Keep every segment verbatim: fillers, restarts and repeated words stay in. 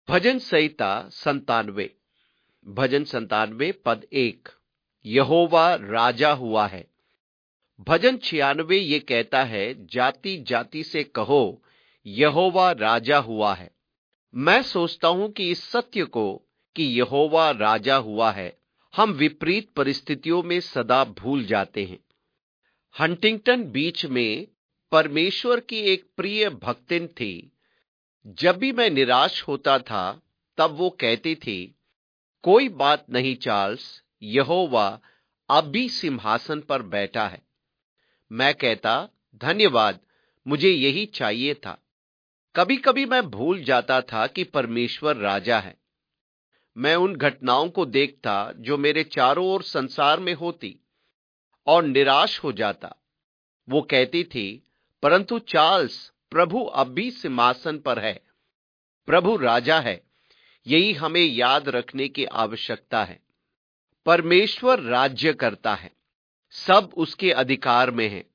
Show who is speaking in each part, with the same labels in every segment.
Speaker 1: भजन संहिता संतानवे। भजन संतानवे पद एक। यहोवा राजा हुआ है। भजन छियानवे ये कहता है, जाति जाति से कहो यहोवा राजा हुआ है। मैं सोचता हूं कि इस सत्य को कि यहोवा राजा हुआ है हम विपरीत परिस्थितियों में सदा भूल जाते हैं। हंटिंगटन बीच में परमेश्वर की एक प्रिय भक्तिन थी। जब भी मैं निराश होता था तब वो कहती थी, कोई बात नहीं चार्ल्स, यहोवा अब भी सिंहासन पर बैठा है। मैं कहता, धन्यवाद, मुझे यही चाहिए था। कभी कभी मैं भूल जाता था कि परमेश्वर राजा है। मैं उन घटनाओं को देखता जो मेरे चारों ओर संसार में होती और निराश हो जाता। वो कहती थी, परंतु चार्ल्स, प्रभु अब भी सिंहासन पर है, प्रभु राजा है। यही हमें याद रखने की आवश्यकता है। परमेश्वर राज्य करता है, सब उसके अधिकार में है।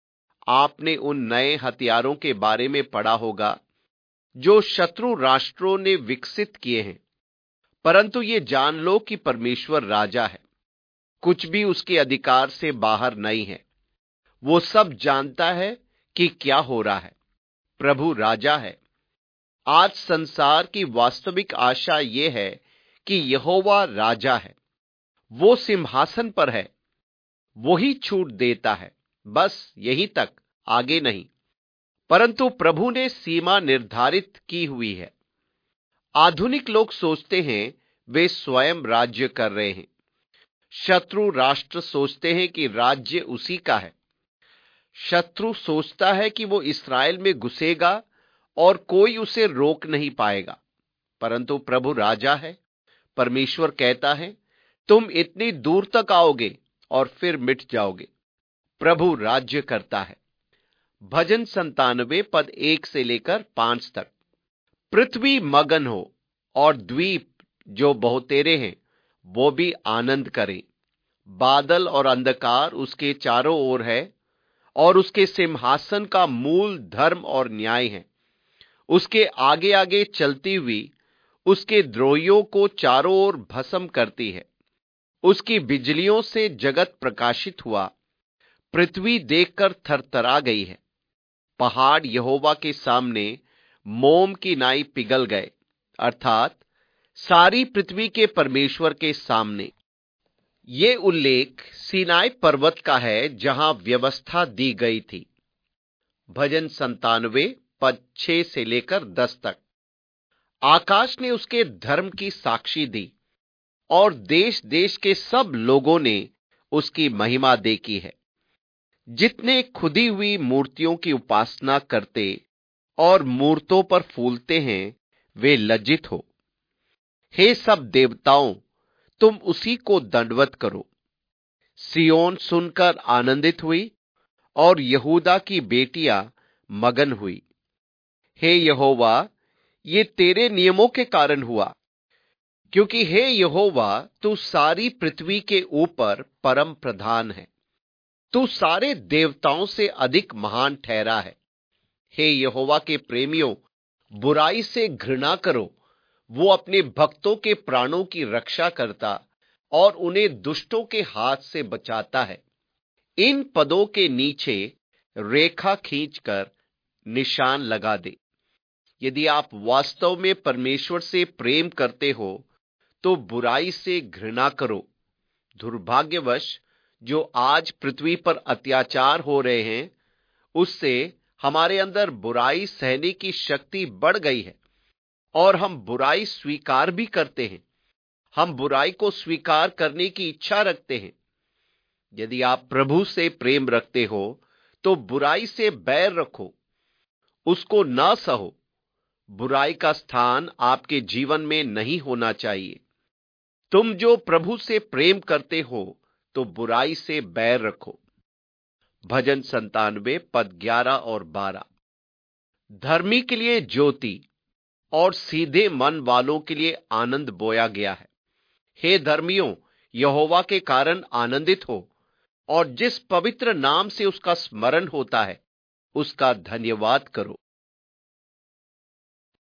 Speaker 1: आपने उन नए हथियारों के बारे में पढ़ा होगा जो शत्रु राष्ट्रों ने विकसित किए हैं, परंतु ये जान लो कि परमेश्वर राजा है। कुछ भी उसके अधिकार से बाहर नहीं है। वो सब जानता है कि क्या हो रहा है। प्रभु राजा है। आज संसार की वास्तविक आशा यह है कि यहोवा राजा है, वो सिंहासन पर है, वही छूट देता है, बस यही तक, आगे नहीं। परंतु प्रभु ने सीमा निर्धारित की हुई है। आधुनिक लोग सोचते हैं वे स्वयं राज्य कर रहे हैं। शत्रु राष्ट्र सोचते हैं कि राज्य उसी का है। शत्रु सोचता है कि वो इस्राएल में घुसेगा और कोई उसे रोक नहीं पाएगा, परंतु प्रभु राजा है। परमेश्वर कहता है, तुम इतनी दूर तक आओगे और फिर मिट जाओगे। प्रभु राज्य करता है। भजन संतानवे पद एक से लेकर पांच तक। पृथ्वी मगन हो और द्वीप जो बहुतेरे हैं वो भी आनंद करें। बादल और अंधकार उसके चारों ओर है और उसके सिंहासन का मूल धर्म और न्याय है। उसके आगे आगे चलती हुई उसके द्रोहियों को चारों ओर भस्म करती है। उसकी बिजलियों से जगत प्रकाशित हुआ। पृथ्वी देखकर थरथरा गई है। पहाड़ यहोवा के सामने मोम की नाई पिघल गए, अर्थात सारी पृथ्वी के परमेश्वर के सामने। ये उल्लेख सीनाई पर्वत का है जहां व्यवस्था दी गई थी। भजन संतानवे पद छह से लेकर दस तक। आकाश ने उसके धर्म की साक्षी दी और देश देश के सब लोगों ने उसकी महिमा देखी है। जितने खुदी हुई मूर्तियों की उपासना करते और मूर्तों पर फूलते हैं वे लज्जित हो। हे सब देवताओं, तुम उसी को दंडवत करो। सियोन सुनकर आनंदित हुई और यहूदा की बेटियां मगन हुई। हे यहोवा, ये तेरे नियमों के कारण हुआ, क्योंकि हे यहोवा, तू सारी पृथ्वी के ऊपर परम प्रधान है। तू सारे देवताओं से अधिक महान ठहरा है। हे यहोवा के प्रेमियों, बुराई से घृणा करो। वो अपने भक्तों के प्राणों की रक्षा करता और उन्हें दुष्टों के हाथ से बचाता है। इन पदों के नीचे रेखा खींचकर निशान लगा दे। यदि आप वास्तव में परमेश्वर से प्रेम करते हो तो बुराई से घृणा करो। दुर्भाग्यवश जो आज पृथ्वी पर अत्याचार हो रहे हैं, उससे हमारे अंदर बुराई सहने की शक्ति बढ़ गई है और हम बुराई स्वीकार भी करते हैं। हम बुराई को स्वीकार करने की इच्छा रखते हैं। यदि आप प्रभु से प्रेम रखते हो तो बुराई से बैर रखो, उसको ना सहो। बुराई का स्थान आपके जीवन में नहीं होना चाहिए। तुम जो प्रभु से प्रेम करते हो तो बुराई से बैर रखो। भजन संतानवे पद ग्यारह और बारह। धर्मी के लिए ज्योति और सीधे मन वालों के लिए आनंद बोया गया है। हे धर्मियों, यहोवा के कारण आनंदित हो और जिस पवित्र नाम से उसका स्मरण होता है उसका धन्यवाद करो।